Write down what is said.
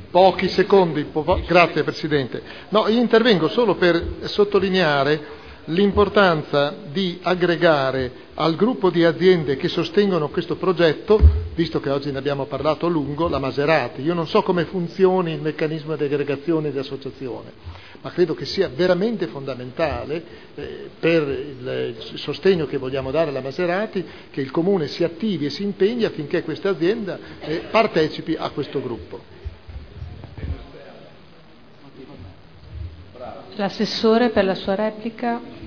Pochi secondi, grazie Presidente. No, io intervengo solo per sottolineare l'importanza di aggregare al gruppo di aziende che sostengono questo progetto, visto che oggi ne abbiamo parlato a lungo, la Maserati. Io non so come funzioni il meccanismo di aggregazione e di associazione, ma credo che sia veramente fondamentale per il sostegno che vogliamo dare alla Maserati che il Comune si attivi e si impegni affinché questa azienda partecipi a questo gruppo. L'assessore per la sua replica.